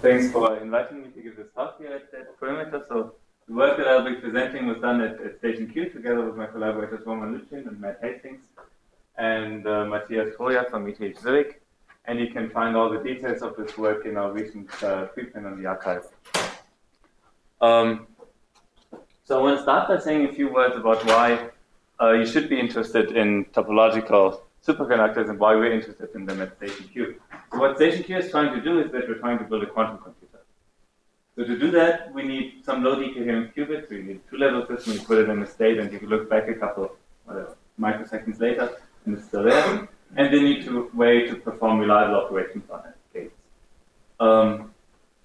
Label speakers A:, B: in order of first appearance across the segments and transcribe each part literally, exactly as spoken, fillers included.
A: thanks for inviting me to give this talk here at, at Perimeter. So the work that I'll be presenting was done at, at Station Q together with my collaborators Roman Luchin and Matt Hastings and uh, Matthias Troja from E T H Zurich. And you can find all the details of this work in our recent uh, preprint on the archive. Um, so I want to start by saying a few words about why uh, you should be interested in topological superconductors and why we're interested in them at Station Q. So what Station Q is trying to do is that we're trying to build a quantum computer. So to do that, we need some low decoherence qubits. We need a two-level system. You put it in a state, and you can look back a couple of whatever, microseconds later, and it's still there. And they need to way to perform reliable operations on it. Gates. Um,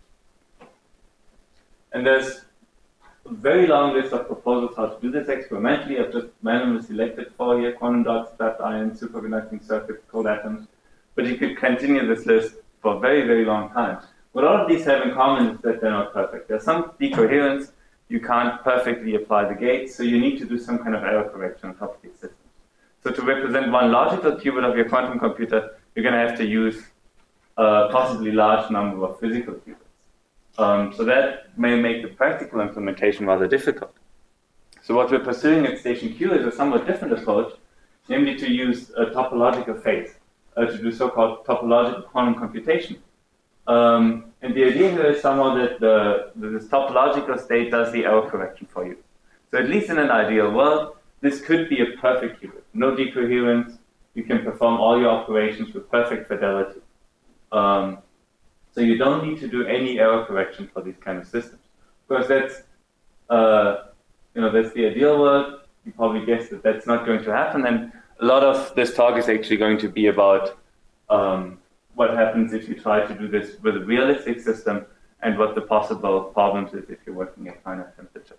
A: and there's a very long list of proposals how to do this experimentally. I've just randomly selected four here: quantum dots, trapped ions, superconducting circuits, cold atoms. But you could continue this list for a very, very long time. What all of these have in common is that they're not perfect. There's some decoherence. You can't perfectly apply the gates, so you need to do some kind of error correction on top of these systems. So to represent one logical qubit of your quantum computer, you're going to have to use a possibly large number of physical qubits. Um, so that may make the practical implementation rather difficult. So what we're pursuing at Station Q is a somewhat different approach, namely to use a topological phase, uh, to do so-called topological quantum computation. Um, and the idea here is somehow that the, this topological state does the error correction for you. So at least in an ideal world, this could be a perfect qubit. No decoherence. You can perform all your operations with perfect fidelity. Um, so you don't need to do any error correction for these kind of systems. Of course, that's, uh, you know, that's the ideal world. You probably guessed that that's not going to happen. And a lot of this talk is actually going to be about um, what happens if you try to do this with a realistic system and what the possible problems is if you're working at finite temperature.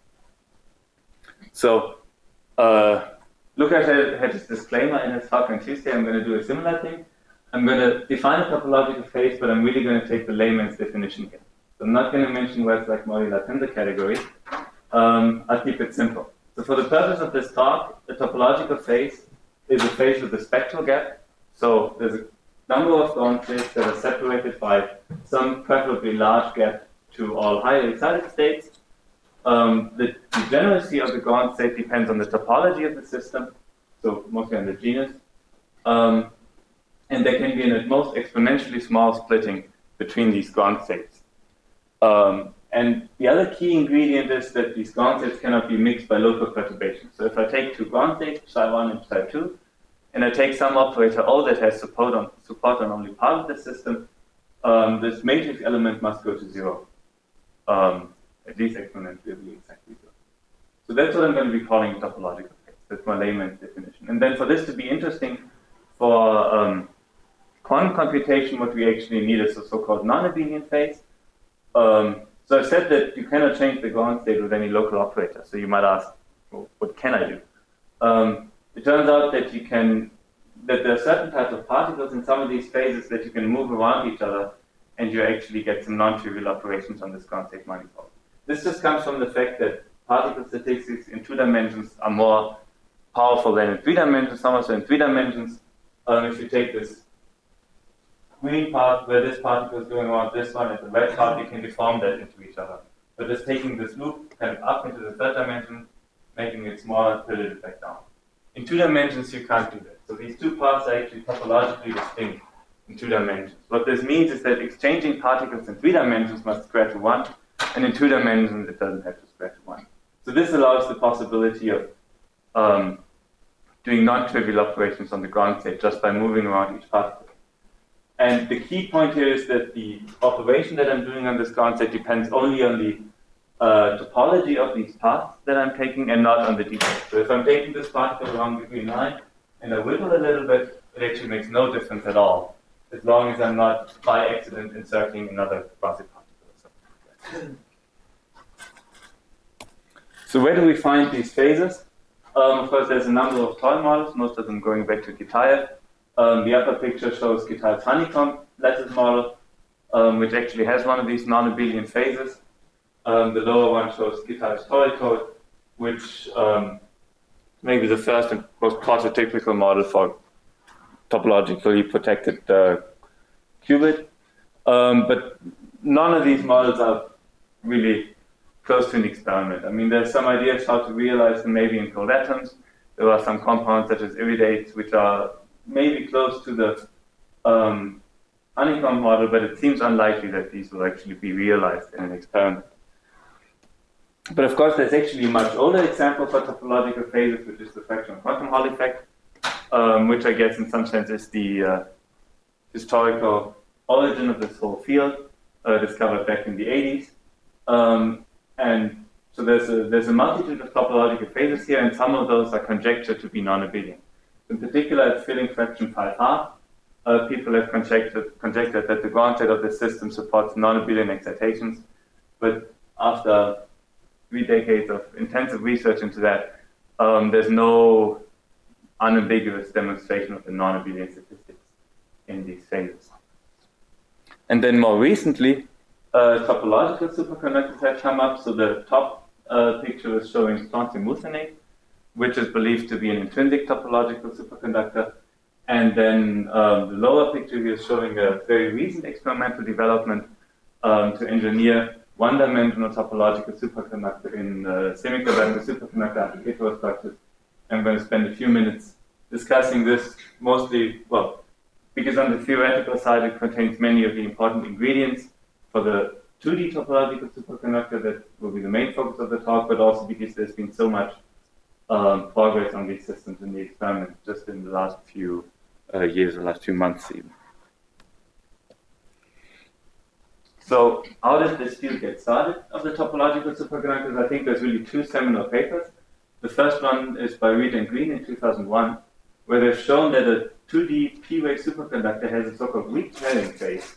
A: So, Uh, Lukáš had, had his disclaimer in his talk on Tuesday. I'm going to do a similar thing. I'm going to define a topological phase, but I'm really going to take the layman's definition here. So I'm not going to mention words like modular tensor category. Um, I'll keep it simple. So for the purpose of this talk, a topological phase is a phase with a spectral gap. So there's a number of ground states that are separated by some preferably large gap to all highly excited states. Um, the degeneracy of the ground state depends on the topology of the system, so mostly on the genus. Um, and there can be an at most exponentially small splitting between these ground states. Um, and the other key ingredient is that these ground states cannot be mixed by local perturbations. So if I take two ground states, psi one and psi two, and I take some operator O that has support on, support on only part of the system, um, this matrix element must go to zero. Um, At least exponentially will be exactly zero. So that's what I'm going to be calling a topological phase. That's my layman's definition. And then for this to be interesting for um, quantum computation, what we actually need is a so-called non-abelian phase. Um, so I said that you cannot change the ground state with any local operator. So you might ask, well, what can I do? Um, it turns out that you can, that there are certain types of particles in some of these phases that you can move around each other, and you actually get some non-trivial operations on this ground state manifold. This just comes from the fact that particle statistics in two dimensions are more powerful than in three dimensions. Some also in three dimensions. Um, if you take this green part where this particle is going around this one and the red part, you can deform that into each other. But just taking this loop kind of up into the third dimension, making it smaller, pull it back down. In two dimensions, you can't do that. So these two parts are actually topologically distinct in two dimensions. What this means is that exchanging particles in three dimensions must square to one. And in two dimensions, it doesn't have to square to one. So this allows the possibility of um, doing non-trivial operations on the ground state just by moving around each particle. And the key point here is that the operation that I'm doing on this ground state depends only on the uh, topology of these paths that I'm taking and not on the details. So if I'm taking this particle along the green line and I wiggle a little bit, it actually makes no difference at all, as long as I'm not by accident encircling another quasi particle. So where do we find these phases? Um, of course, there's a number of toy models, most of them going back to Kitaev. Um, the upper picture shows Kitaev's honeycomb lattice model, um, which actually has one of these non-abelian phases. Um, the lower one shows Kitaev's toric code, which um, may be the first and most prototypical model for topologically protected uh, qubit. Um, but none of these models are really close to an experiment. I mean, there's some ideas how to realize them maybe in cold atoms. There are some compounds such as iridates which are maybe close to the um, honeycomb model, but it seems unlikely that these will actually be realized in an experiment. But of course, there's actually a much older example for topological phases, which is the fractional quantum Hall effect, um, which I guess in some sense is the uh, historical origin of this whole field, uh, discovered back in the eighties. Um, and so there's a, there's a multitude of topological phases here, and some of those are conjectured to be non-abelian. In particular, at filling fraction five half, uh, people have conjectured, conjectured that the ground state of the system supports non-abelian excitations, but after three decades of intensive research into that, um, there's no unambiguous demonstration of the non-abelian statistics in these phases. And then more recently, uh, topological superconductors have come up. So the top uh, picture is showing strontium mucinate, which is believed to be an intrinsic topological superconductor. And then um, the lower picture here is showing a very recent experimental development um, to engineer one-dimensional topological superconductor in uh, semiconductor superconductor heterostructures. I'm going to spend a few minutes discussing this, mostly, well, because on the theoretical side it contains many of the important ingredients for the two D topological superconductor that will be the main focus of the talk, but also because there's been so much um, progress on these systems in the experiment just in the last few uh, years, the last few months even. So how did this field get started of the topological superconductors? I think there's really two seminal papers. The first one is by Reed and Green in two thousand one, where they've shown that a two D P-wave superconductor has a so-called weak Snelling phase,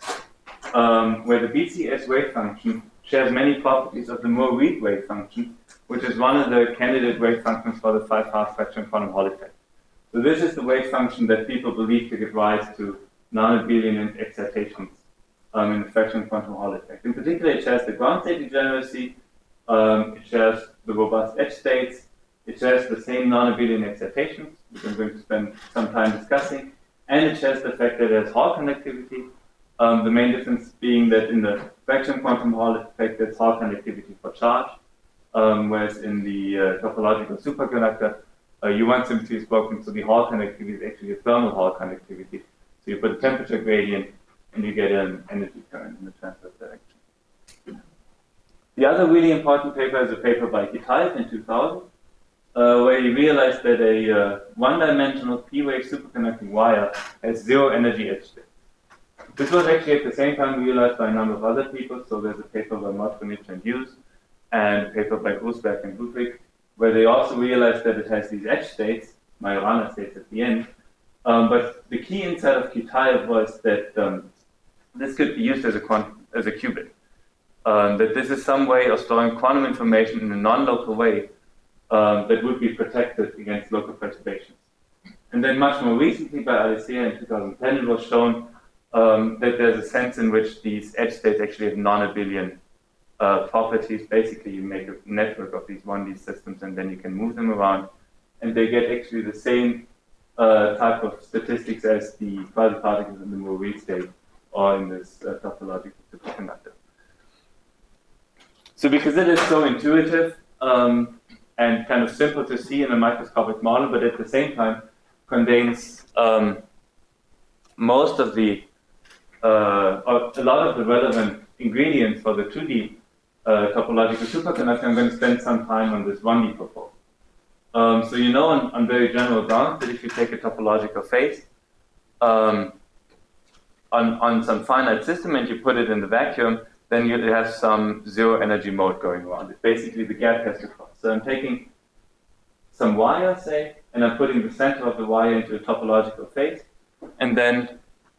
A: um, where the B C S wave function shares many properties of the Moore-Reed wave function, which is one of the candidate wave functions for the five-half fraction quantum Hall effect. So this is the wave function that people believe to give rise to non-abelian excitations um, in the fraction quantum Hall effect. In particular, it shares the ground state degeneracy, um, it shares the robust edge states, it shares the same non-abelian excitations, which I'm going to spend some time discussing, and it shares the fact that there's Hall connectivity, um, the main difference being that in the fraction quantum Hall effect there's Hall connectivity for charge, um, whereas in the uh, topological superconductor, uh, U one symmetry is broken, so the Hall connectivity is actually a thermal Hall connectivity. So you put a temperature gradient and you get an energy current in the transverse direction. The other really important paper is a paper by Kitaev in two thousand, Uh, where he realized that a uh, one-dimensional P-wave superconducting wire has zero energy edge state. This was actually at the same time realized by a number of other people. So there's a paper by Motronich and Hughes, and a paper by Grussberg and Ludwig, where they also realized that it has these edge states, Majorana states at the end. Um, but the key insight of Kitaev was that um, this could be used as a quant as a qubit. Um, that this is some way of storing quantum information in a non-local way um, that would be protected against local perturbations. And then much more recently by Alicia in two thousand ten, it was shown um, that there's a sense in which these edge states actually have non-abelian uh, properties. Basically, you make a network of these one D systems and then you can move them around. And they get actually the same uh, type of statistics as the quasi-particles in the Moore-Reed state or in this uh, topological superconductor. So because it is so intuitive um, and kind of simple to see in a microscopic model, but at the same time contains um, most of the, uh, or a lot of the relevant ingredients for the two D uh, topological superconductor, I'm going to spend some time on this one D proposal. Um, so you know on, on very general grounds that if you take a topological phase um, on, on some finite system and you put it in the vacuum, then you have some zero energy mode going around it. Basically, the gap has to cross. So I'm taking some wire, say, and I'm putting the center of the wire into a topological phase. And then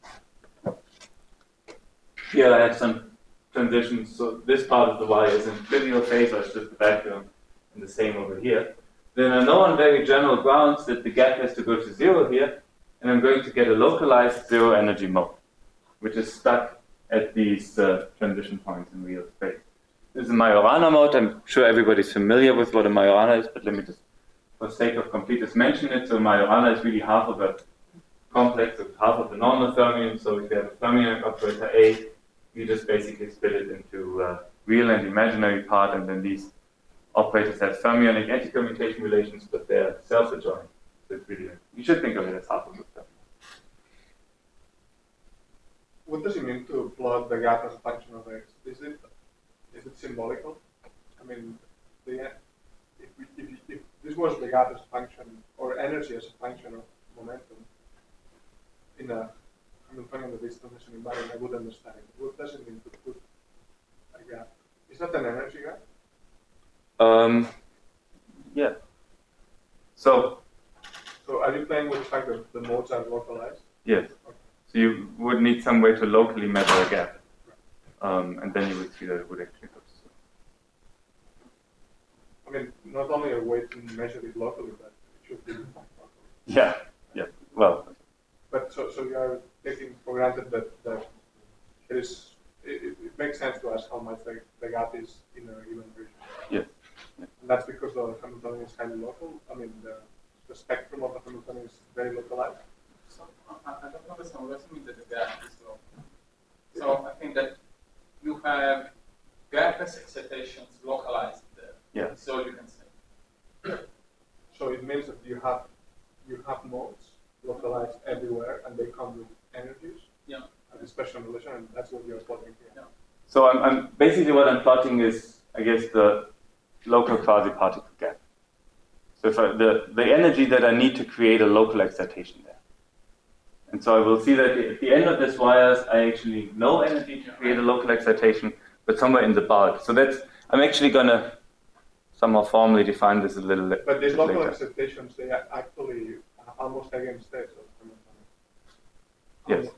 A: here I have some transitions. So this part of the wire is in trivial phase, or it's just the vacuum, and the same over here. Then I know on very general grounds that the gap has to go to zero here, and I'm going to get a localized zero energy mode, which is stuck at these uh, transition points in real space. This is a Majorana mode. I'm sure everybody's familiar with what a Majorana is, but let me just, for sake of completeness, mention it. So Majorana is really half of a complex of half of the normal fermion. So if you have a fermionic operator A, you just basically split it into uh, real and imaginary part, and then these operators have fermionic anti-commutation relations, but they're self-adjoint. So it's really, you should think of it as half of the stuff.
B: What does it mean to plot the gap as a function of x? Is it is it symbolical? I mean, the, if, we, if, if this was the gap as a function, or energy as a function of momentum, in a Hamiltonian distribution environment, I would understand it. What does it mean to put a gap? Is that an energy gap?
A: Um, yeah. So.
B: So are you playing with the fact that the modes are localized?
A: Yes. Okay. So you would need some way to locally measure a gap, um, and then you would see that it would actually go.
B: I mean, not only a way to measure it locally, but it should be locally.
A: Yeah. Yeah. Well.
B: But so so you are taking for granted that that it is. It, it makes sense to ask how much the, the gap is in a given region.
A: Yes. Yeah.
B: And that's because the Hamiltonian is kind of local. I mean, the, the spectrum of the Hamiltonian is very localized.
C: So I, I don't understand what does it mean that the gap is local. So I think that you have gapless excitations localized there.
A: Yeah.
C: So you can say.
B: So it means that you have you have modes localized everywhere, and they come with energies.
C: Yeah.
B: And a special relation, and that's what you're plotting here.
C: Yeah.
A: So I'm, I'm basically what I'm plotting is, I guess, the local quasi-particle gap. So if I, the the energy that I need to create a local excitation there. And so I will see that at the end of this wires, I actually no energy to create a local excitation, but somewhere in the bulk. So that's, I'm actually going to somehow formally define this a little bit.
B: But these local
A: later.
B: excitations, they are actually almost eigenstates of Hamiltonian.
A: Yes.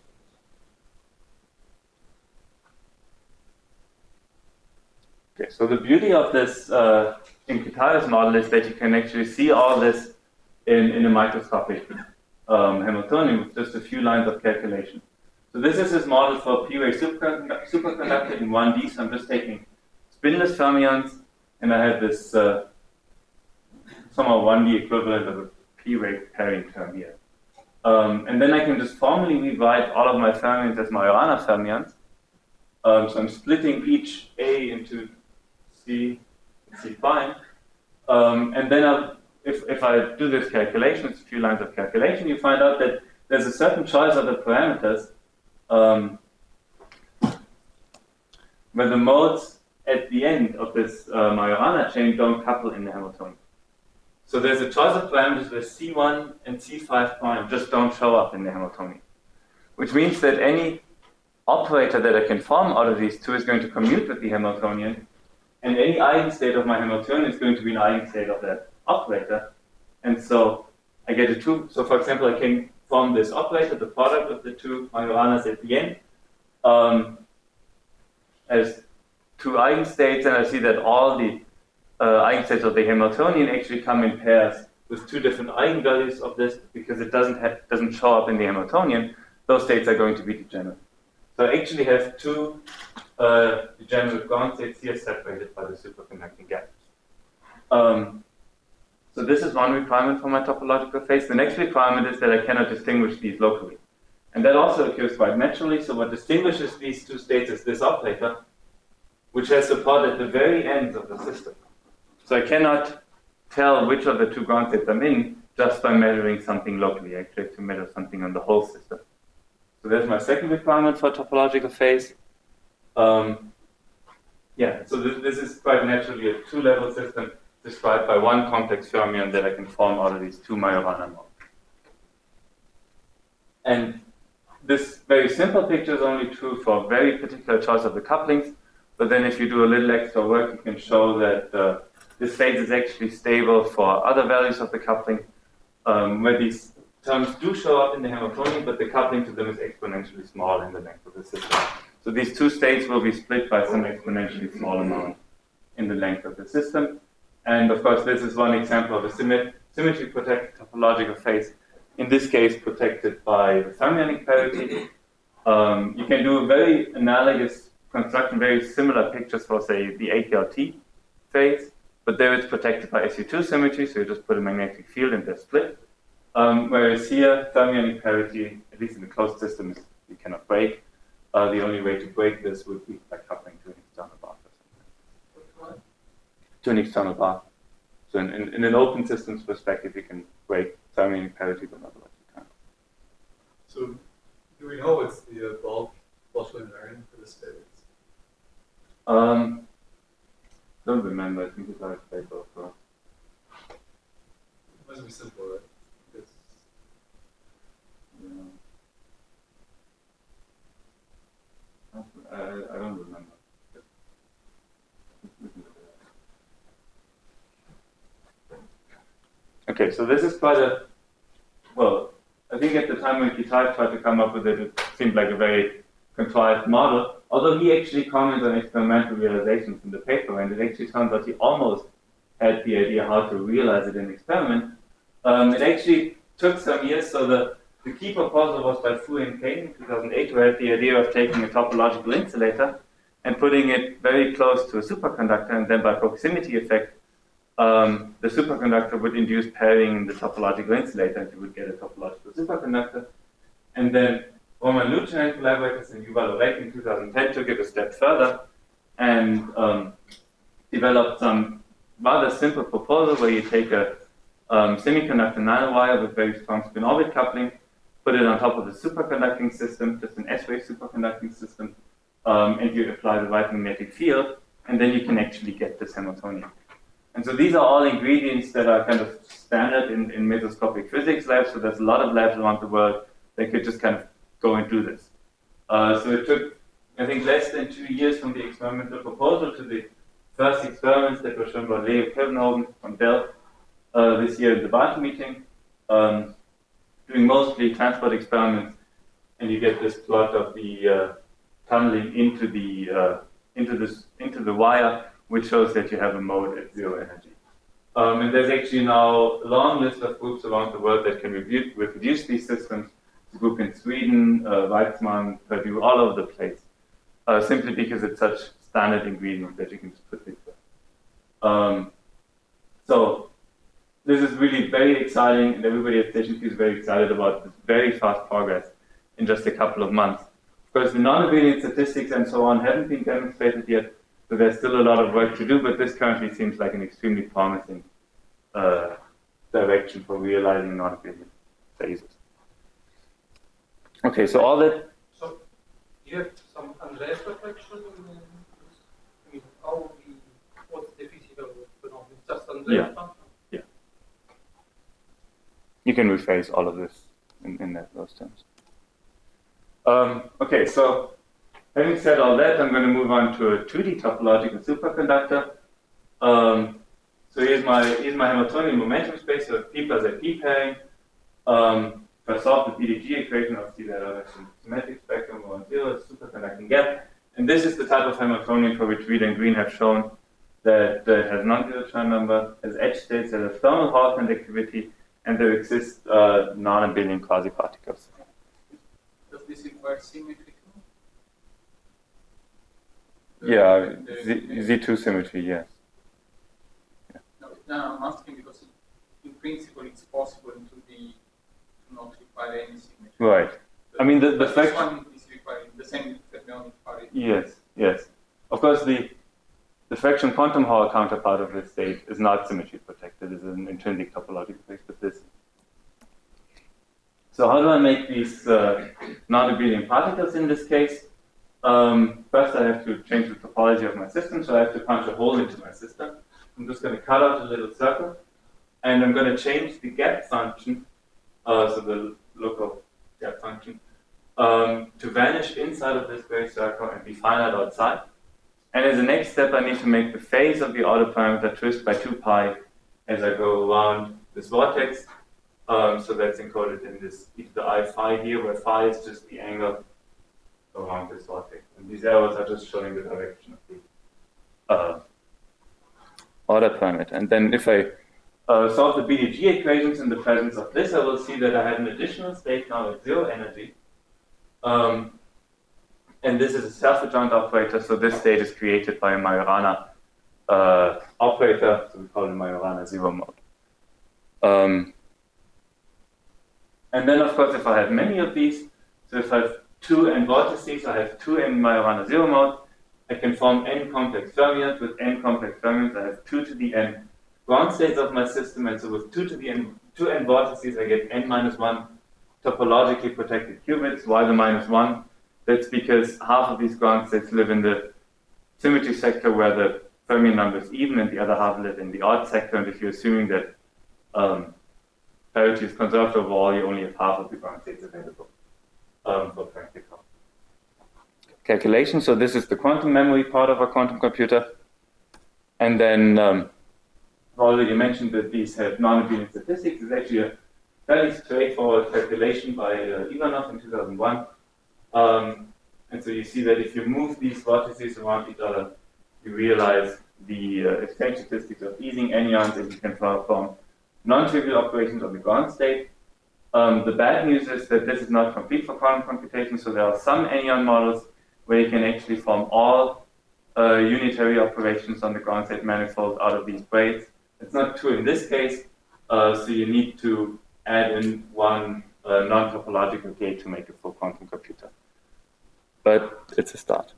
A: Okay, so the beauty of this uh, in Kitaya's model is that you can actually see all this in, in a microscopic um, Hamiltonian with just a few lines of calculation. So this is his model for P-ray superconductor, superconductor in one D. So I'm just taking spinless fermions, and I have this uh, somehow one D equivalent of a P-ray pairing term here. Um, and then I can just formally rewrite all of my fermions as Majorana fermions. Um, so I'm splitting each A into C and C prime. Um, and then I'll, if, if I do this calculation, it's a few lines of calculation, you find out that there's a certain choice of the parameters um, where the modes at the end of this uh, Majorana chain don't couple in the Hamiltonian. So there's a choice of parameters where C one and C five prime just don't show up in the Hamiltonian, which means that any operator that I can form out of these two is going to commute with the Hamiltonian, and any eigenstate of my Hamiltonian is going to be an eigenstate of that operator. And so I get a two. So for example, I can form this operator, the product of the two Majoranas at the end, um, as two eigenstates, and I see that all the uh, eigenstates of the Hamiltonian actually come in pairs with two different eigenvalues of this, because it doesn't have, doesn't show up in the Hamiltonian. Those states are going to be degenerate. So I actually have two uh, degenerate ground states here separated by the superconducting gap. Um, so this is one requirement for my topological phase. The next requirement is that I cannot distinguish these locally. And that also occurs quite naturally. So what distinguishes these two states is this operator, which has support at the very ends of the system. So I cannot tell which of the two ground states I'm in just by measuring something locally. I actually have to measure something on the whole system. So there's my second requirement for topological phase. Um, yeah, so this, this is quite naturally a two-level system described by one complex fermion that I can form out of these two Majorana modes. And this very simple picture is only true for a very particular choice of the couplings, but then if you do a little extra work, you can show that uh, this phase is actually stable for other values of the coupling, um, where these terms do show up in the Hamiltonian, but the coupling to them is exponentially small in the length of the system. So these two states will be split by some exponentially small amount in the length of the system. And of course, this is one example of a symmet symmetry protected topological phase, in this case protected by the fermionic parity. Um, you can do a very analogous construction, very similar pictures for, say, the A K L T phase, but there it's protected by S U two symmetry, so you just put a magnetic field and they're split. Um, whereas here, fermionic parity, at least in the closed system, is, you cannot break. Uh, the only way to break this would be by coupling to an external bar or something. To an external bar. So in, in, in an open systems perspective, you can break thermal parity, but otherwise you can't.
D: So do we know what's the uh, bulk Boltzmann invariant for this phase?
A: Um, don't remember. I think it's our paper. So.
D: It must be simple, right? It's,
A: Yeah. I, I don't remember. Okay, so this is quite a, well, I think at the time when Kitai tried to come up with it, it seemed like a very contrived model, although he actually comments on experimental realizations in the paper, and it actually turns out he almost had the idea how to realize it in experiment. Um, it actually took some years, so the, the key proposal was by Fu and Kane in two thousand eight, who had the idea of taking a topological insulator and putting it very close to a superconductor, and then by proximity effect, um, the superconductor would induce pairing in the topological insulator, and you would get a topological superconductor. And then Roman Lucian and collaborators in Yuval Orek in two thousand ten took it a step further and um, developed some rather simple proposal where you take a um, semiconductor nanowire with very strong spin-orbit coupling, put it on top of a superconducting system, just an S-wave superconducting system, um, and you apply the right magnetic field, and then you can actually get this Hamiltonian. And so these are all ingredients that are kind of standard in, in mesoscopic physics labs, so there's a lot of labs around the world that could just kind of go and do this. Uh, so it took, I think, less than two years from the experimental proposal to the first experiments that were shown by Leo Kelvenhoven from Delft uh, this year at the Barton meeting, um, doing mostly transport experiments, and you get this plot of the uh, tunneling into the uh, into this into the wire, which shows that you have a mode at zero energy. Um, and there's actually now a long list of groups around the world that can review, reproduce these systems. There's a group in Sweden, uh, Weizmann, Purdue, all over the place, uh, simply because it's such standard ingredients that you can just put it there. Um, so this is really very exciting, and everybody at Station Q is very excited about this very fast progress in just a couple of months. Of course, the non-abelian statistics and so on haven't been demonstrated yet, so there's still a lot of work to do, but this currently seems like an extremely promising uh, direction for realizing non-abelian phases. Okay, so all that...
E: So you have some Andreas reflection? I mean, how the, what's the physical phenomenon? Just Andreas
A: Yeah.
E: function?
A: Yeah. You can rephrase all of this in, in that, those terms. Um, okay, so having said all that, I'm going to move on to a two D topological superconductor. Um, so here's my here's my Hamiltonian momentum space, so P plus at P pairing. Um, if I solve the P D G equation, I'll see that I have some symmetric spectrum on zero, superconducting gap. And this is the type of Hamiltonian for which Reed and Green have shown that uh, has non-zero Chern number, has edge states, that has thermal Hall conductivity, and there exist uh, non-abelian quasi-particles.
C: Does this require symmetry too?
A: Yeah,
C: The-
A: Z, Z two symmetry, yes.
C: No, no, I'm asking because in principle it's possible to be to not require any symmetry.
A: Right. I mean, the, the
C: But
A: fact...
C: this one is requiring the same fermionic parity.
A: Yes, yes. Of course, the the fraction quantum Hall counterpart of this state is not symmetry protected. It is an intrinsic topological space, but this. So how do I make these uh, non-abelian particles in this case? Um, first, I have to change the topology of my system, so I have to punch a hole into my system. I'm just going to cut out a little circle, and I'm going to change the gap function, uh, so the local gap function, um, to vanish inside of this gray circle and be finite outside. And as a next step, I need to make the phase of the autoparameter twist by two pi as I go around this vortex. Um, so that's encoded in this e to the I phi here, where phi is just the angle around this vortex. And these arrows are just showing the direction of the uh, autoparameter. And then if I uh, solve the B D G equations in the presence of this, I will see that I have an additional state now at zero energy. Um, and this is a self-adjoint operator, so this state is created by a Majorana uh, operator, so we call it Majorana zero mode. Um, and then, of course, if I have many of these, so if I have two n vortices, I have two n Majorana zero mode, I can form n complex fermions. With n complex fermions, I have two to the n ground states of my system, and so with two to the n, two n vortices, I get n minus one topologically protected qubits. Why the minus one? That's because half of these ground states live in the symmetry sector where the fermion number is even, and the other half live in the odd sector. And if you're assuming that um, parity is conserved overall, you only have half of the ground states available um, for practical calculation. So this is the quantum memory part of our quantum computer. And then um, I already mentioned that these have non-abelian statistics. It's actually a fairly straightforward calculation by uh, Ivanov in two thousand one. Um, and so you see that if you move these vortices around each other, you realize the uh, exchange statistics of easing anyons, and you can perform non-trivial operations on the ground state. Um, the bad news is that this is not complete for quantum computation, so there are some anyon models where you can actually form all uh, unitary operations on the ground state manifold out of these braids. It's not true in this case, uh, so you need to add in one uh, non-topological gate to make a full quantum computer. But it's a start.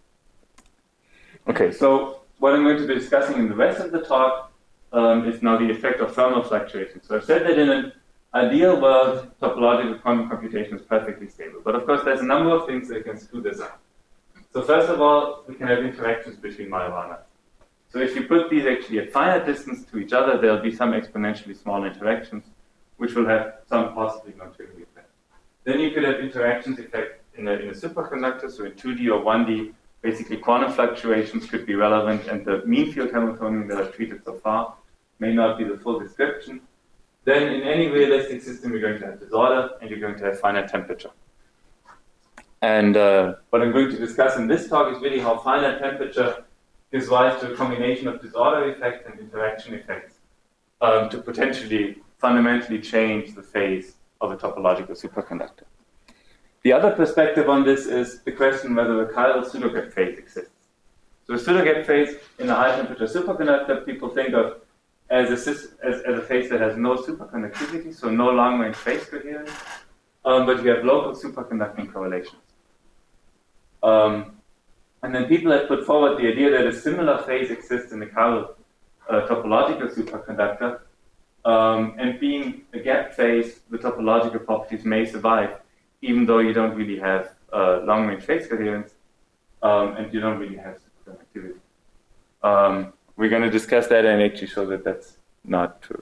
A: Okay, so what I'm going to be discussing in the rest of the talk um, is now the effect of thermal fluctuations. So I've said that in an ideal world, topological quantum computation is perfectly stable. But of course, there's a number of things that can screw this up. So first of all, we can have interactions between Majorana. So if you put these actually at finite distance to each other, there'll be some exponentially small interactions, which will have some possibly non-trivial effect. Then you could have interactions effect in a, in a superconductor, so in two D or one D, basically quantum fluctuations could be relevant, and the mean field Hamiltonian that I've treated so far may not be the full description. Then in any realistic system, you're going to have disorder, and you're going to have finite temperature. And uh, what I'm going to discuss in this talk is really how finite temperature gives rise to a combination of disorder effects and interaction effects um, to potentially fundamentally change the phase of a topological superconductor. The other perspective on this is the question whether a chiral pseudogap phase exists. So a pseudogap phase in a high temperature superconductor, people think of as a, as, as a phase that has no superconductivity, so no long range phase coherence, um, but you have local superconducting correlations. Um, and then people have put forward the idea that a similar phase exists in the chiral uh, topological superconductor, um, and being a gap phase, the topological properties may survive, even though you don't really have uh, long-range phase coherence, um, and you don't really have superconductivity. Um, we're going to discuss that and actually show that that's not true.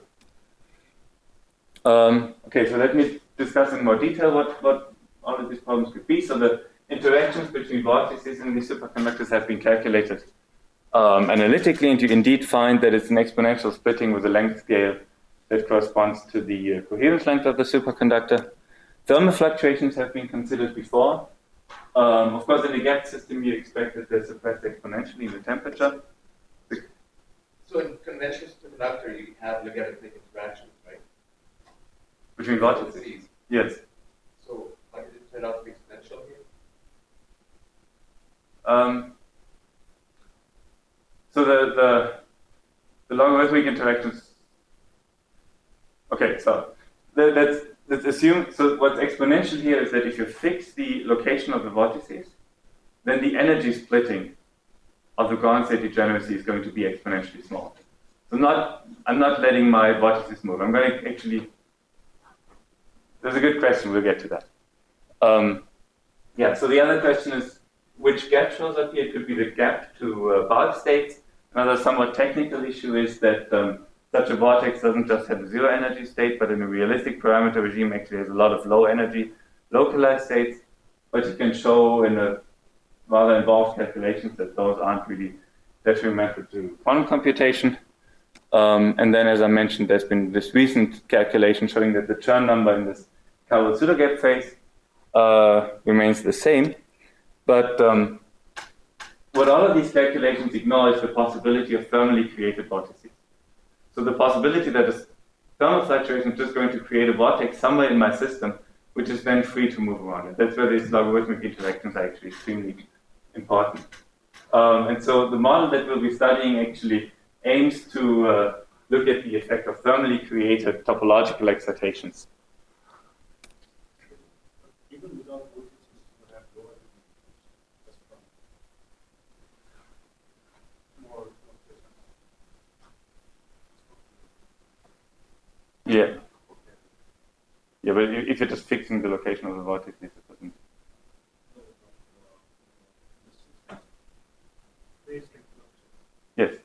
A: Um, okay, so let me discuss in more detail what, what all of these problems could be. So the interactions between vortices in these superconductors have been calculated um, analytically, and you indeed find that it's an exponential splitting with a length scale that corresponds to the uh, coherence length of the superconductor. Thermal fluctuations have been considered before. Um, of course, in a gap system, you expect that they're suppressed exponentially in the temperature.
F: So in conventional superconductor, you have logarithmic interactions, right?
A: Between vortices? Yes.
F: So why did it turn out to be exponential here?
A: Um, so the, the, the logarithmic interactions. Okay, so that, that's, let's assume, so what's exponential here is that if you fix the location of the vortices, then the energy splitting of the ground state degeneracy is going to be exponentially small. So not, I'm not letting my vortices move. I'm going to actually, there's a good question, we'll get to that. Um, yeah, so the other question is, which gap shows up here? It could be the gap to uh, bulk states. Another somewhat technical issue is that um, such a vortex doesn't just have a zero energy state, but in a realistic parameter regime actually has a lot of low energy localized states, but you can show in a rather involved calculations that those aren't really detrimental to quantum computation. Um, and then, as I mentioned, there's been this recent calculation showing that the Chern number in this chiral pseudogap phase uh, remains the same. But um, what all of these calculations ignore is the possibility of thermally created vortices. So the possibility that a thermal fluctuation is just going to create a vortex somewhere in my system, which is then free to move around. And that's where these logarithmic interactions are actually extremely important. Um, and so the model that we'll be studying actually aims to uh, look at the effect of thermally created topological excitations.
G: Even without vortices, what
A: Yeah. Yeah, but if you're just fixing the location of the vortex, it doesn't. Yes.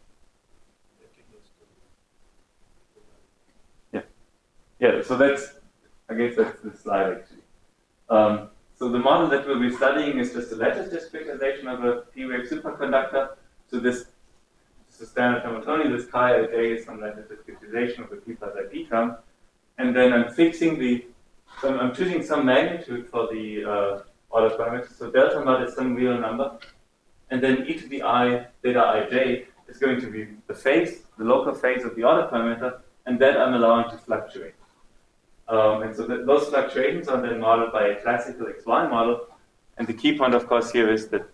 A: Yeah. Yeah. So that's, I guess that's the slide actually. Um, so the model that we'll be studying is just a lattice discretization of a P-wave superconductor. So this, this is standard Hamiltonian. This chi I j is some lattice discretization of the P plus I P term, and then I'm fixing the. So I'm choosing some magnitude for the uh, order parameter. So delta mod is some real number, and then e to the I theta ij is going to be the phase, the local phase of the order parameter, and that I'm allowing to fluctuate. Um, and so th those fluctuations are then modeled by a classical X Y model. And the key point, of course, here is that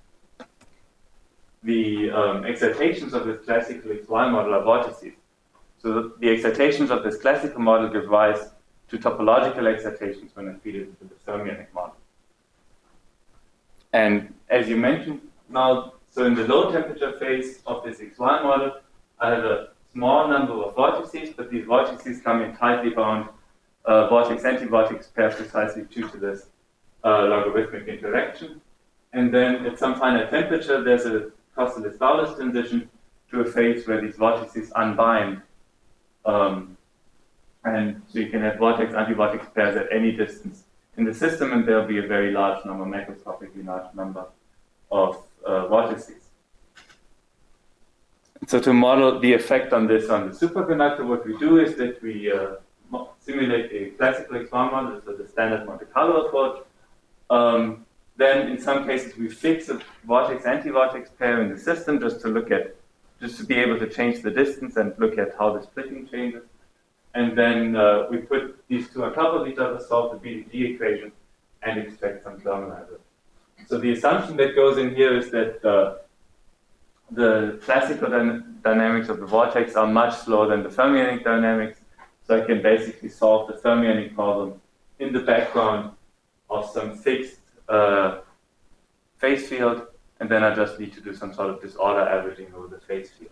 A: the um, excitations of this classical X Y model are vortices. So the excitations of this classical model give rise to topological excitations when I feed it into the fermionic model. And as you mentioned now, so in the low temperature phase of this X Y model, I have a small number of vortices, but these vortices come in tightly bound uh, vortex-anti-vortex pair precisely due to this uh, logarithmic interaction. And then at some finite temperature, there's a Kostelis-Thouless transition to a phase where these vortices unbind. Um, and so you can have vortex-anti-vortex pairs at any distance in the system, and there'll be a very large number, macroscopically large number of uh, vortices. So to model the effect on this on the superconductor, what we do is that we uh, simulate a classical X Y model, so the standard Monte Carlo approach. Um, then in some cases we fix a vortex-anti-vortex pair in the system just to look at, just to be able to change the distance and look at how the splitting changes. And then uh, we put these two on top of each other, solve the B D G equation, and extract some thermalizer. So the assumption that goes in here is that uh, the classical dy dynamics of the vortex are much slower than the fermionic dynamics. So I can basically solve the fermionic problem in the background of some fixed uh, phase field, and then I just need to do some sort of disorder averaging over the phase field.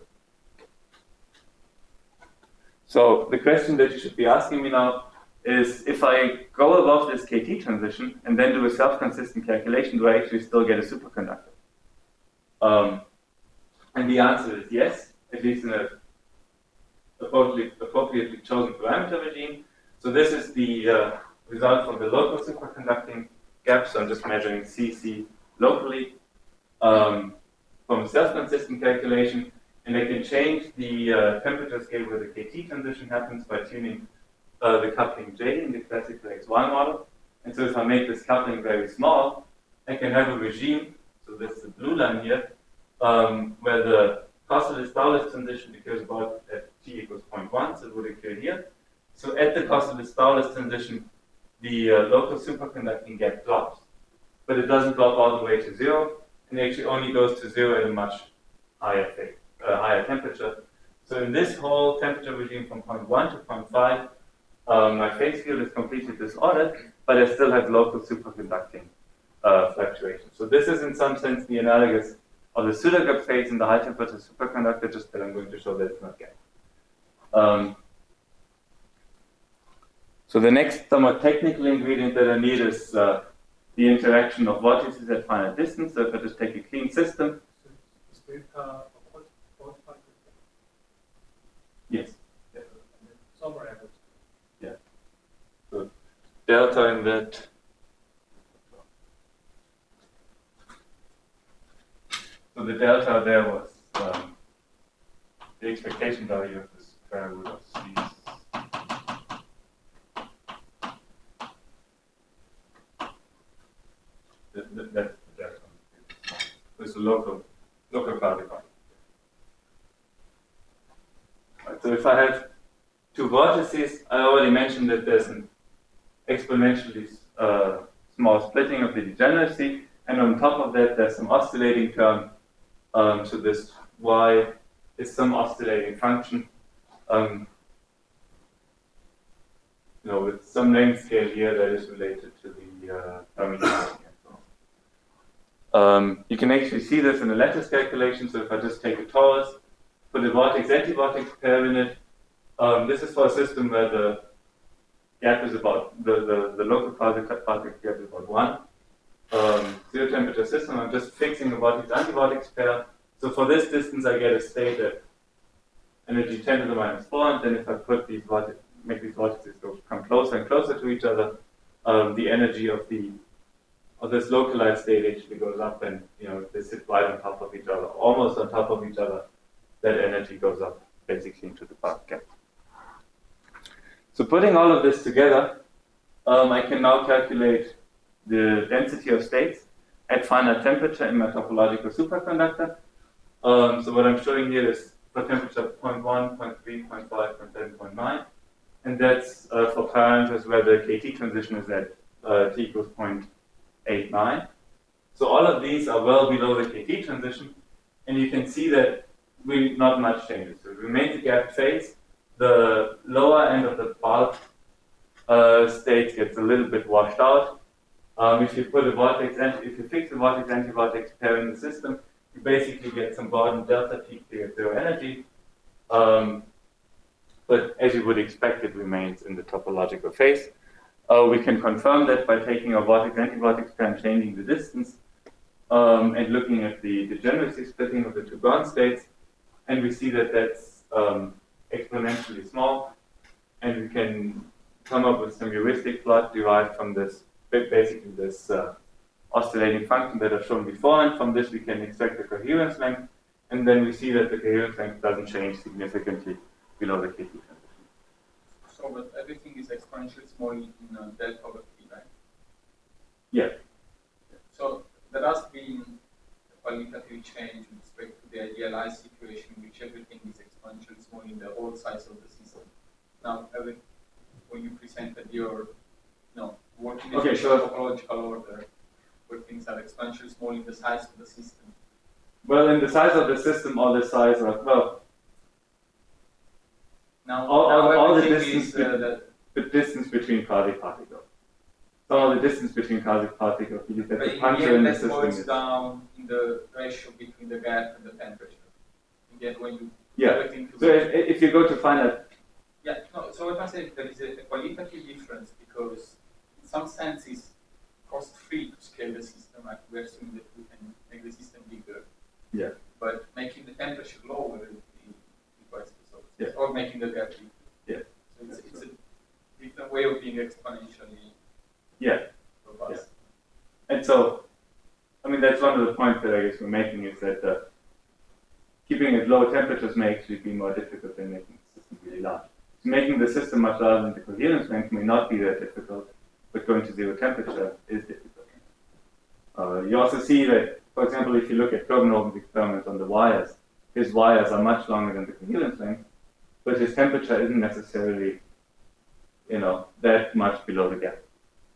A: So the question that you should be asking me now is, if I go above this K T transition and then do a self-consistent calculation, do I actually still get a superconductor? Um, and the answer is yes, at least in a appropriately, appropriately chosen parameter regime. So this is the uh, result from the local superconducting gap. So I'm just measuring C C locally um, from a self-consistent calculation. And I can change the uh, temperature scale where the K T transition happens by tuning uh, the coupling J in the classical X Y model. And so if I make this coupling very small, I can have a regime, so this is the blue line here, um, where the Kostelis-Thouless transition occurs about at t equals zero point one, so it would occur here. So at the Kostelis-Thouless transition, the uh, local superconducting gap drops, but it doesn't drop all the way to zero, and it actually only goes to zero at a much higher phase. Uh, higher temperature. So in this whole temperature regime from zero point one to zero point five, um, my phase field is completely disordered, but I still have local superconducting uh, fluctuations. So this is in some sense the analogous of the pseudogap phase in the high temperature superconductor, just that I'm going to show that it's not gap. Um, so the next somewhat technical ingredient that I need is uh, the interaction of vortices at finite distance. So if I just take a clean system. Yes.
E: Somewhere else.
A: Yeah. So delta in that. So the delta there was um, the expectation value of the square root of C. That, that, that's the delta. It's a local local particle. So if I have two vortices, I already mentioned that there's an exponentially uh, small splitting of the degeneracy, and on top of that, there's some oscillating term. Um, so this y is some oscillating function, um, you know, with some length scale here that is related to the uh, permutation. Um, you can actually see this in the lattice calculation. So if I just take a torus, put a vortex-anti-vortex pair in it, Um, this is for a system where the gap is about, the, the, the local particle, particle gap is about one. Um, zero temperature system, I'm just fixing a vortex-antivortex pair. So for this distance, I get a state at energy ten to the minus four, and then if I put these vortex, make these vortices go come closer and closer to each other, um, the energy of the of this localized state actually goes up, and you know they sit right on top of each other, almost on top of each other. That energy goes up basically into the path gap. So putting all of this together, um, I can now calculate the density of states at finite temperature in my topological superconductor. Um, so what I'm showing here is for temperature zero point one, zero point three, zero point five, zero point seven, zero point nine. And that's uh, for parameters where the K T transition is at uh, t equals zero point eight nine. So all of these are well below the K T transition. And you can see that we not much changes. So we made the gap phase. The lower end of the bulk uh, state gets a little bit washed out. Um, if you put a vortex, if you fix a vortex-antivortex pair in the system, you basically get some Gaussian delta peak to get zero energy. Um, but as you would expect, it remains in the topological phase. Uh, we can confirm that by taking a vortex-antivortex pair and changing the distance um, and looking at the degeneracy splitting of the two ground states. And we see that that's um, exponentially small. And we can come up with some heuristic plot derived from this, basically this uh, oscillating function that I've shown before, and from this we can extract the coherence length, and then we see that the coherence length doesn't change significantly below the K T transition.
C: So, but everything is exponentially small in uh, delta over T, right?
A: Yeah.
C: So there has been a qualitative change with respect to the idealized situation in which everything is exponentially small in the whole size of the system. Now, every, when you presented your, no, working in
A: okay,
C: a
A: sure.
C: topological order, where things are exponentially small in the size of the system.
A: Well, in the size of the system, all the size of, well,
C: now,
A: all,
C: now
A: all, all the
C: everything
A: distance,
C: is, uh, the,
A: the distance between quasi-particles. So all the distance between quasi-particles, you get
C: but
A: the
C: in
A: puncture
C: the
A: in
C: end,
A: the
C: that
A: system.
C: boils
A: Is,
C: down in the ratio between the gap and the temperature. In the end, when you
A: yeah.
C: everything
A: So if, if you go to find that.
C: Yeah, no, so what I'm saying, there is a, a qualitative difference because in some sense it's cost-free to scale the system. Like we're assuming that we can make the system bigger.
A: Yeah.
C: But making the temperature lower will be requires resources.
A: Yeah.
C: Or making the gap bigger.
A: Yeah.
C: So it's, it's a different way of being exponentially
A: Yeah.
C: robust.
A: Yeah. And so, I mean, that's one of the points that I guess we're making is that uh, keeping at low temperatures may actually be more difficult than making the system really large. So making the system much larger than the coherence length may not be that difficult, but going to zero temperature is difficult. Uh, you also see that, for example, if you look at Koganhoven's experiment on the wires, his wires are much longer than the coherence length, but his temperature isn't necessarily, you know, that much below the gap.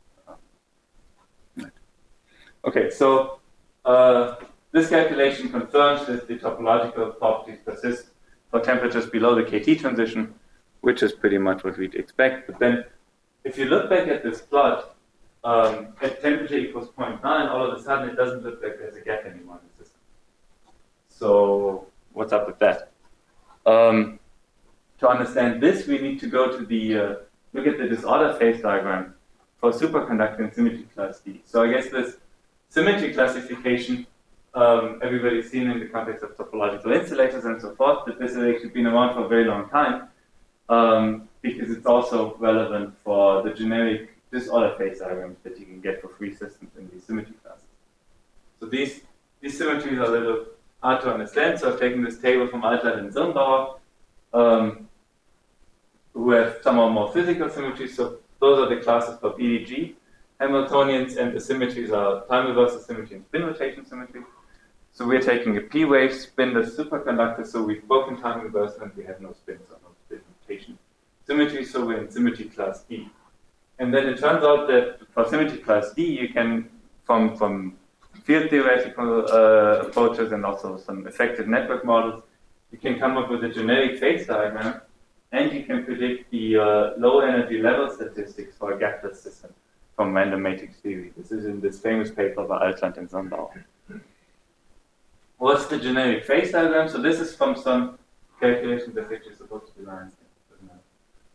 A: Okay, so uh, this calculation confirms that the topological properties persist for temperatures below the K T transition, which is pretty much what we'd expect. But then, if you look back at this plot, um, at temperature equals zero point nine, all of a sudden it doesn't look like there's a gap anymore in the system. So, what's up with that? Um, to understand this, we need to go to the, uh, look at the disorder phase diagram for superconductor in symmetry class D. So I guess this symmetry classification, um, everybody's seen in the context of topological insulators and so forth, that this has actually been around for a very long time, um, because it's also relevant for the generic disorder phase diagrams that you can get for free systems in these symmetry classes. So these, these symmetries are a little hard to understand, so I've taken this table from Altland and Zirnbauer, um, who have some or more physical symmetries. So those are the classes for B D G Hamiltonians, and the symmetries are time reversal symmetry and spin rotation symmetry. So we're taking a p-wave spinless superconductor, so we've broken time reversal and we have no spins or no spin rotation symmetry, so we're in symmetry class D. And then it turns out that for symmetry class D, you can, from, from field theoretical uh, approaches and also some effective network models, you can come up with a generic phase diagram, and you can predict the uh, low energy level statistics for a gapless system from random matrix theory. This is in this famous paper by Altland and Zirnbauer. What's the generic phase diagram? So this is from some calculations that which is supposed to be lines.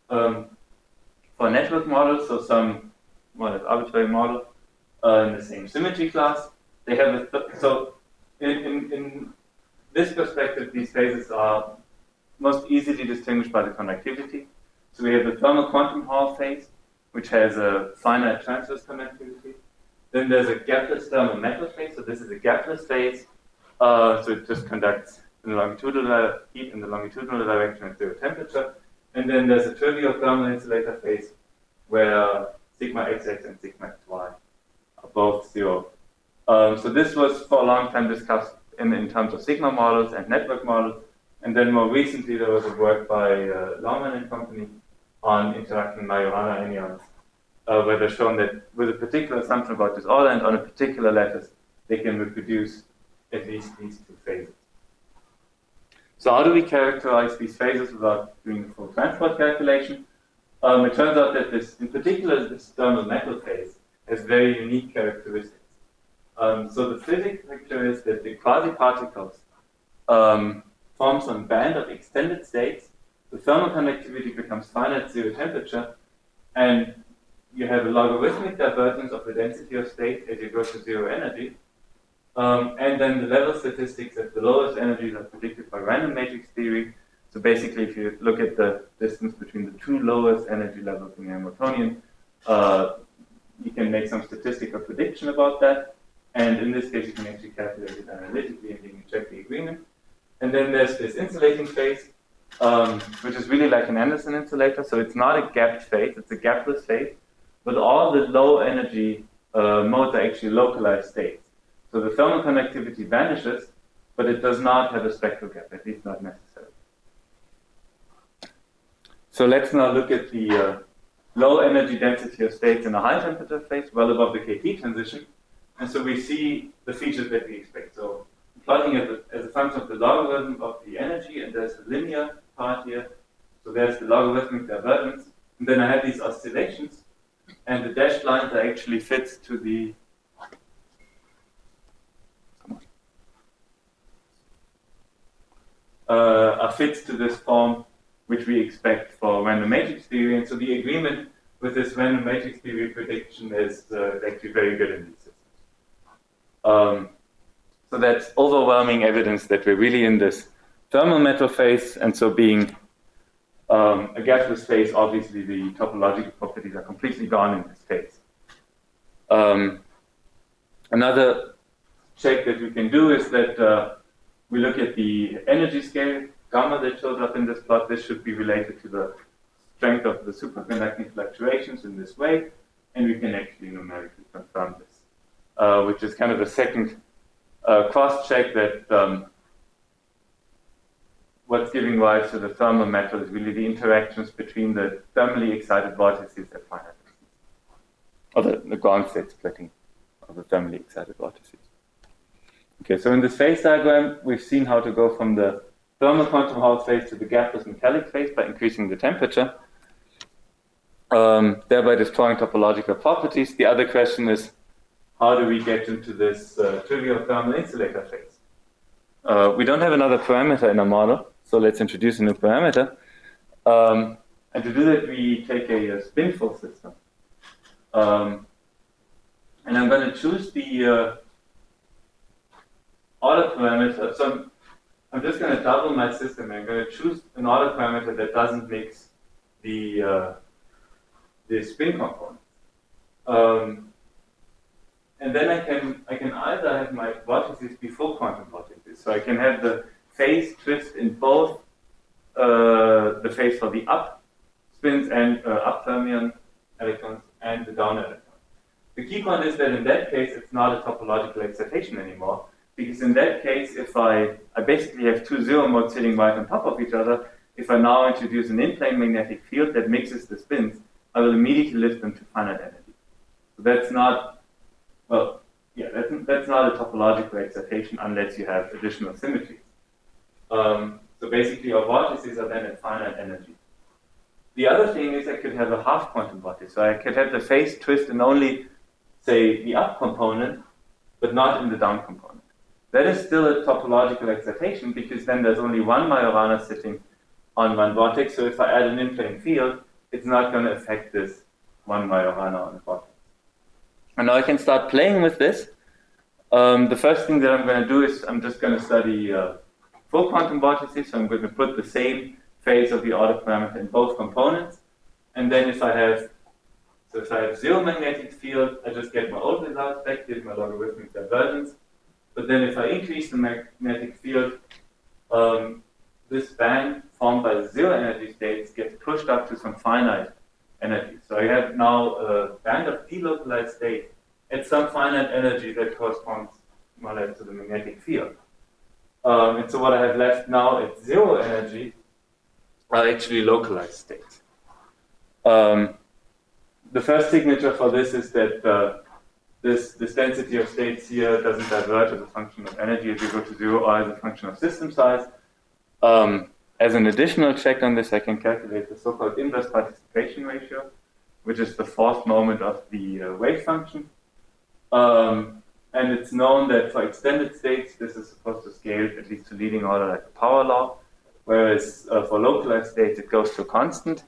A: Um, for a network model, so some more or less arbitrary model uh, in the same symmetry class, they have a th so in, in, in this perspective, these phases are most easily distinguished by the conductivity. So we have the thermal quantum Hall phase, which has a finite transverse conductivity. Then there's a gapless thermal metal phase. So this is a gapless phase. Uh, so it just conducts in the longitudinal heat in the longitudinal direction at zero temperature. And then there's a trivial thermal insulator phase, where sigma xx and sigma xy are both zero. Um, so this was for a long time discussed in, in terms of sigma models and network models. And then more recently, there was a work by uh, Laumann and company on interacting Majorana anyons, uh, where they've shown that with a particular assumption about disorder and on a particular lattice, they can reproduce at least these two phases. So how do we characterize these phases without doing the full transport calculation? Um, it turns out that this, in particular, this thermal metal phase has very unique characteristics. Um, so the physics picture is that the quasi-particles um, form some band of extended states. The thermal conductivity becomes finite at zero temperature, and you have a logarithmic divergence of the density of state as you go to zero energy. Um, and then the level statistics at the lowest energies are predicted by random matrix theory. So basically, if you look at the distance between the two lowest energy levels in the Hamiltonian, uh, you can make some statistical prediction about that. And in this case, you can actually calculate it analytically and you can check the agreement. And then there's this insulating phase, um, which is really like an Anderson insulator. So it's not a gapped phase, it's a gapless phase. But all the low energy uh, modes are actually localized states. So the thermal conductivity vanishes, but it does not have a spectral gap, at least not necessarily. So let's now look at the uh, low energy density of states in a high temperature phase, well above the K T transition. And so we see the features that we expect. So plotting it as a function of the logarithm of the energy, and there's a linear part here. So there's the logarithmic divergence. And then I have these oscillations, and the dashed lines are actually fits to the uh, are fits to this form which we expect for random matrix theory. And so the agreement with this random matrix theory prediction is uh, actually very good in these systems. Um, so that's overwhelming evidence that we're really in this thermal metal phase, and so being um, a gaseous phase, obviously the topological properties are completely gone in this phase. Um, another check that we can do is that uh, we look at the energy scale, gamma that shows up in this plot. This should be related to the strength of the superconducting fluctuations in this way, and we can actually numerically confirm this, uh, which is kind of a second uh, cross-check that um, what's giving rise to the thermal metal is really the interactions between the thermally excited vortices at finite distance, or the, the ground state splitting of the thermally excited vortices. Okay, so in this phase diagram, we've seen how to go from the thermal quantum Hall phase to the gapless metallic phase by increasing the temperature, um, thereby destroying topological properties. The other question is, how do we get into this uh, trivial thermal insulator phase? Uh, we don't have another parameter in our model, so let's introduce a new parameter. Um, and to do that, we take a, a spinful system. Um, and I'm going to choose the uh, order parameter. So I'm, I'm just going to double my system. I'm going to choose an order parameter that doesn't mix the, uh, the spin component. Um, and then I can, I can either have my vortices be full quantum vortices. So I can have the phase twist in both uh, the phase for the up spins and uh, up fermion electrons and the down electrons. The key point is that in that case, it's not a topological excitation anymore, because in that case, if I, I basically have two zero modes sitting right on top of each other, if I now introduce an in-plane magnetic field that mixes the spins, I will immediately lift them to finite energy. So that's not, well, yeah, that's, that's not a topological excitation unless you have additional symmetries. Um, so basically, our vortices are then at finite energy. The other thing is I could have a half quantum vortice. So I could have the phase twist in only, say, the up component, but not in the down component. That is still a topological excitation, because then there's only one Majorana sitting on one vortex. So if I add an in-plane field, it's not going to affect this one way or another on the bottom. And now I can start playing with this. Um, the first thing that I'm going to do is I'm just going to study uh, full quantum vortices. So I'm going to put the same phase of the order parameter in both components. And then if I have, so if I have zero magnetic field, I just get my old results back, give my logarithmic divergence. But then if I increase the magnetic field, um, this band formed by the zero energy states gets pushed up to some finite energy. So I have now a band of delocalized states at some finite energy that corresponds more or less to the magnetic field. Um, and so what I have left now at zero energy are actually localized states. Um, the first signature for this is that uh, this, this density of states here doesn't diverge as a function of energy as you go to zero or as a function of system size. Um, as an additional check on this, I can calculate the so-called inverse participation ratio, which is the fourth moment of the uh, wave function. Um, and it's known that for extended states, this is supposed to scale at least to leading order like a power law, whereas uh, for localized states, it goes to a constant.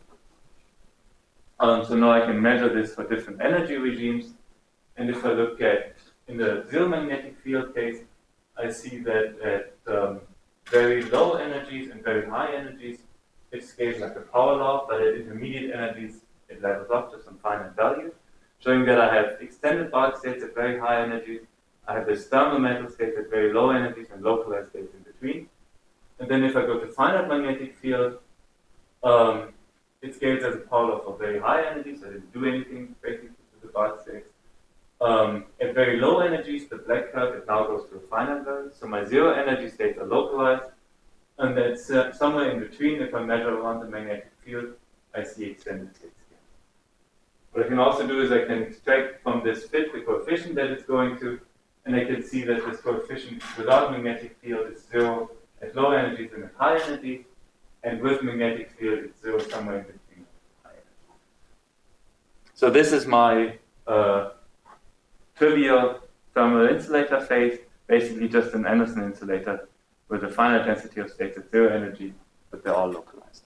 A: Um, so now I can measure this for different energy regimes. And if I look at, in the zero magnetic field case, I see that at um, very low energies and very high energies, it scales like a power law, but at intermediate energies, it levels off to some finite value, showing that I have extended bulk states at very high energies, I have this thermal metal state at very low energies and localized states in between. And then if I go to finite magnetic field, um, it scales as a power law for very high energies, so I didn't do anything basically to the bulk states. Um, at very low energies, the black curve, it now goes to a finite value. So my zero energy states are localized. And that's uh, somewhere in between, if I measure around the magnetic field, I see extended states here. What I can also do is I can extract from this fit the coefficient that it's going to, and I can see that this coefficient without magnetic field is zero at low energies and at high energies, and with magnetic field, it's zero somewhere in between high energies. So this is my uh, trivial thermal insulator phase, basically just an Anderson insulator with a finite density of states at zero energy, but they're all localized.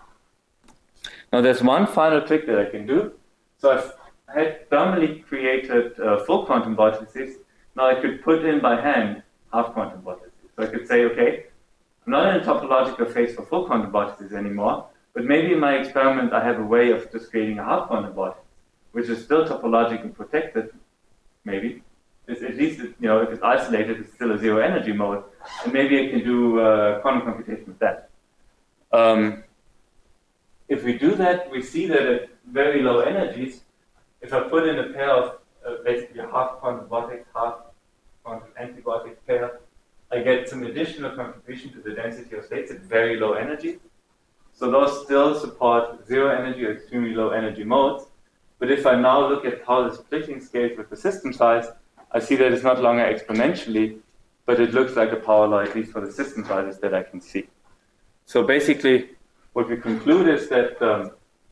A: Now there's one final trick that I can do. So I've had thermally created uh, full quantum vortices. Now I could put in by hand half quantum vortices. So I could say, okay, I'm not in a topological phase for full quantum vortices anymore, but maybe in my experiment I have a way of just creating a half quantum vortice, which is still topologically protected. Maybe. It's, at least, it, you know, if it's isolated, it's still a zero energy mode. And maybe I can do uh, quantum computation with that. Um, if we do that, we see that at very low energies, if I put in a pair of uh, basically a half quantum vortex, half quantum anti-vortex pair, I get some additional contribution to the density of states at very low energy. So those still support zero energy or extremely low energy modes. But if I now look at how the splitting scales with the system size, I see that it's not longer exponentially, but it looks like a power law, at least for the system sizes that I can see. So basically, what we conclude is that um,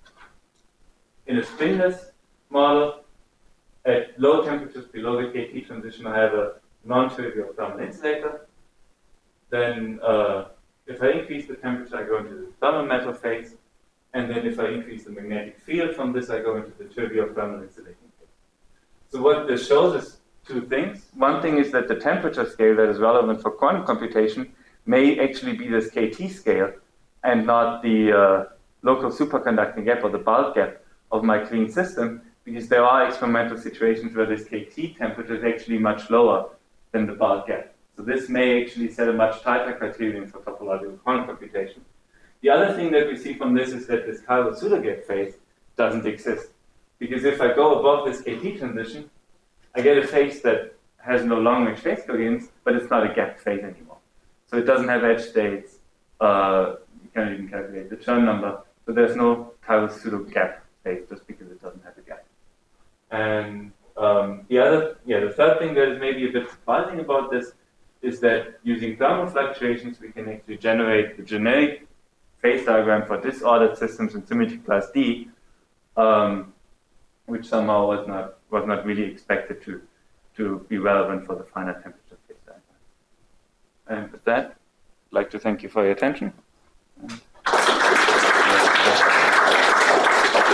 A: in a stringless model, at low temperatures below the K T transition, I have a non-trivial thermal insulator. Then uh, if I increase the temperature, I go into the thermal metal phase. And then if I increase the magnetic field from this, I go into the trivial thermal insulating phase. So what this shows is two things. One thing is that the temperature scale that is relevant for quantum computation may actually be this K T scale and not the uh, local superconducting gap or the bulk gap of my clean system, because there are experimental situations where this K T temperature is actually much lower than the bulk gap. So this may actually set a much tighter criterion for topological quantum computation. The other thing that we see from this is that this chiral pseudogap phase doesn't exist. Because if I go above this K T transition, I get a phase that has no long-range phase covariance, but it's not a gap phase anymore. So it doesn't have edge states. Uh, you can't even calculate the Chern number. So there's no chiral pseudogap phase just because it doesn't have a gap. And um, the other, yeah, the third thing that is maybe a bit surprising about this is that using thermal fluctuations, we can actually generate the generic phase diagram for disordered systems in symmetry class D, um, which somehow was not was not really expected to to be relevant for the finite temperature phase diagram. And with that, I'd like to thank you for your attention.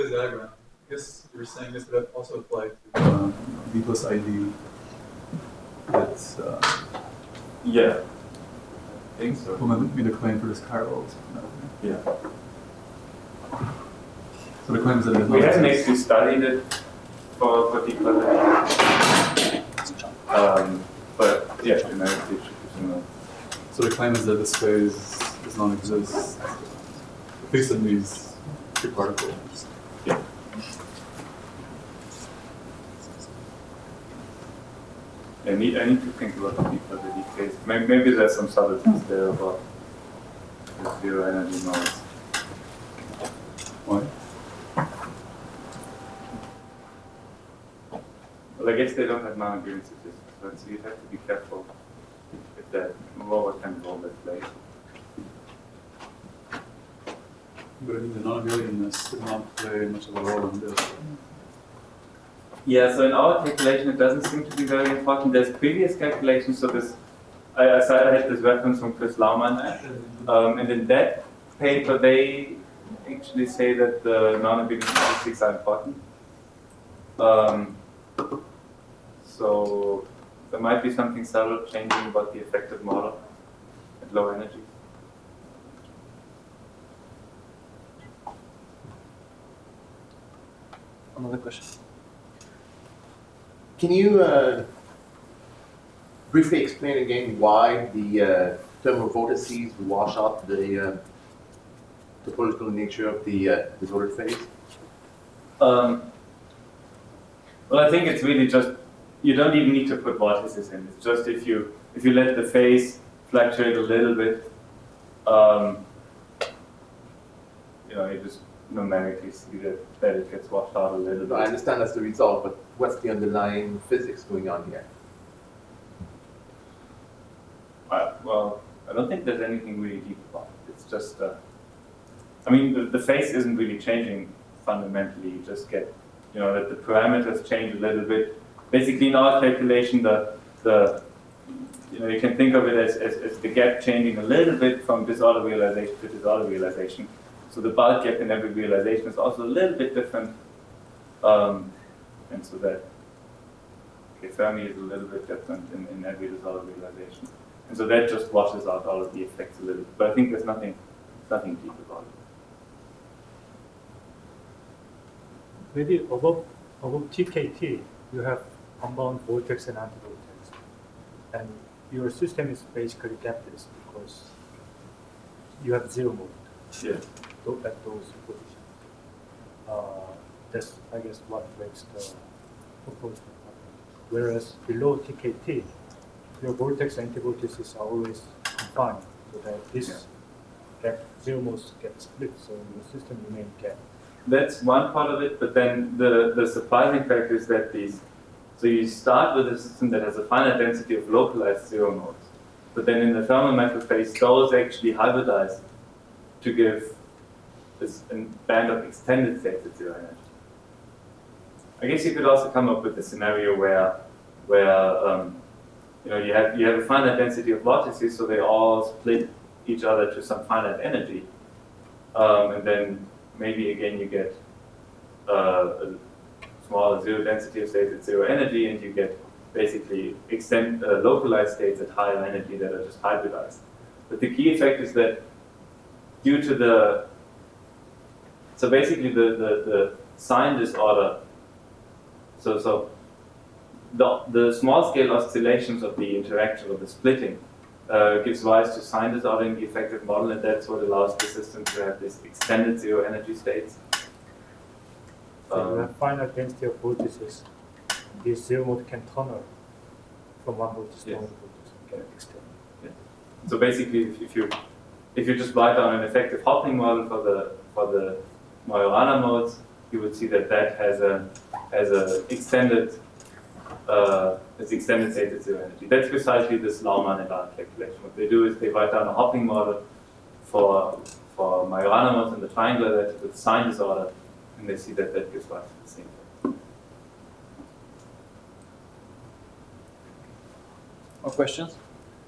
D: the diagram. I guess you were saying this would also apply to um, V plus I D. That's uh,
A: Yeah, I think so.
D: well, maybe the claim for this chiral.
A: Yeah.
D: So the claim is that it does
A: We
D: not
A: haven't
D: exist.
A: actually studied it for particular. Um, but yeah, generically it should be similar.
D: So the claim is that this phase does not exist, at least in these two particles.
A: Yeah. I need, I need to think about the particular case. Maybe, maybe there's some subtleties there about the zero energy modes.
D: Why?
A: Well, I guess they don't have non-agreeing statistics, but so you'd have to be careful with that. Well, what kind of role they play.
D: But I mean, the non-abelianness did not play much of a role in this.
A: Yeah, so in our calculation, it doesn't seem to be very important. There's previous calculations, so this, I, I said I had this reference from Chris Laumann, um, and in that paper, they actually say that the non-abelian statistics are important. Um, so there might be something subtle changing about the effective model at low energy.
G: Another question. Can you uh, briefly explain again why the uh, thermal vortices wash out the uh, topological nature of the uh, disordered phase?
A: Um, well, I think it's really just, you don't even need to put vortices in. It's just if you if you let the phase fluctuate a little bit, um, you know, you just numerically see that, that it gets washed out a little bit.
G: I understand that's the result, but what's the underlying physics going on here?
A: Uh, well, I don't think there's anything really deep about it. It's just, uh, I mean, the, the phase isn't really changing fundamentally. You just get, you know, that the parameters change a little bit. Basically, in our calculation, the, the you know, you can think of it as, as, as the gap changing a little bit from disorder realization to disorder realization. So the bulk gap in every realization is also a little bit different. Um, and so that, okay, Fermi is a little bit different in, in every disorder realization. And so that just washes out all of the effects a little bit. But I think there's nothing, nothing deep about it.
H: Maybe above, above T K T, you have unbound vortex and anti-vortex. And your system is basically gapless because you have zero movement
A: Yeah.
H: at those positions. Uh, that's, I guess, what makes the proposal happen. Whereas below T K T, your vortex and anti-vortices are always confined, so that this gap, zero modes get split, so your system remains gapped.
A: That's one part of it, but then the, the surprising fact is that these, so you start with a system that has a finite density of localized zero modes, but then in the thermal metal phase, those actually hybridize to give this a band of extended states at zero energy. I guess you could also come up with a scenario where, where um, you know, you have you have a finite density of vortices, so they all split each other to some finite energy, um, and then maybe again you get uh, a smaller zero density of states at zero energy, and you get basically extend uh, localized states at higher energy that are just hybridized. But the key effect is that due to the so basically the the, the sign disorder. So so the the small scale oscillations of the interaction of the splitting uh, gives rise to sign disorder in the effective model, and that's what allows the system to have this extended zero energy states.
H: So you
A: Um,
H: have finite density of vortices. This zero mode can tunnel from one vortex to
A: Yes.
H: another vortex and get extended.
A: So basically, if, if you if you just write down an effective Hopling model for the for the Majorana modes, you would see that that has a has a extended uh, has extended state at zero energy. That's precisely this Laumann and Lahn calculation. What they do is they write down a Hopling model for for Majorana modes in the triangular that with sign disorder, and they see that that gives rise to the same thing.
G: More questions?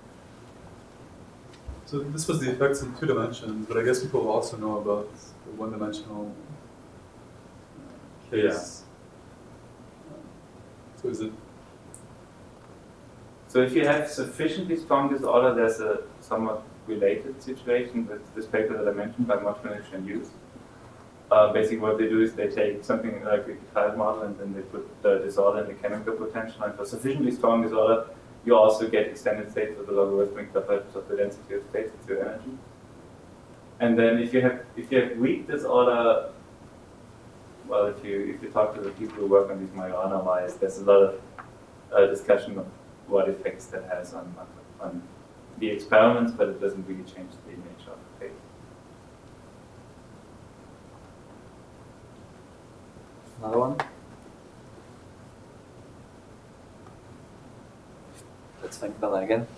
D: So this was the effects in two dimensions, but I guess people also know about the one-dimensional case. So is it?
A: So if you have sufficiently strong disorder, there's a somewhat related situation with this paper that I mentioned by Motvinich and Hughes. Uh, basically what they do is they take something like a child model and then they put the disorder in the chemical potential, and for sufficiently strong disorder you also get extended states with the logarithmic divergence of the density of states, it's your energy. And then if you have if you have weak disorder, well, if you if you talk to the people who work on these marijuana mice, there's a lot of uh, discussion of what effects that has on, on on the experiments, but it doesn't really change the nature of the paper.
I: Another one? Let's think about that again.